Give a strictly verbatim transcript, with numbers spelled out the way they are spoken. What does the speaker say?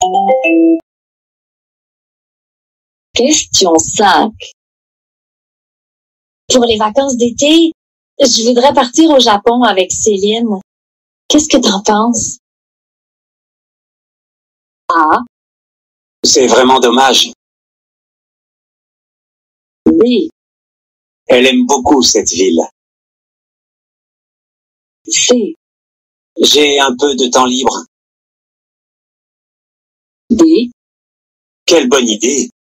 Question cinq. Pour les vacances d'été, je voudrais partir au Japon avec Céline. Qu'est-ce que t'en penses? A. C'est vraiment dommage. B. Elle aime beaucoup cette ville. C. J'ai un peu de temps libre. D. Quelle bonne idée!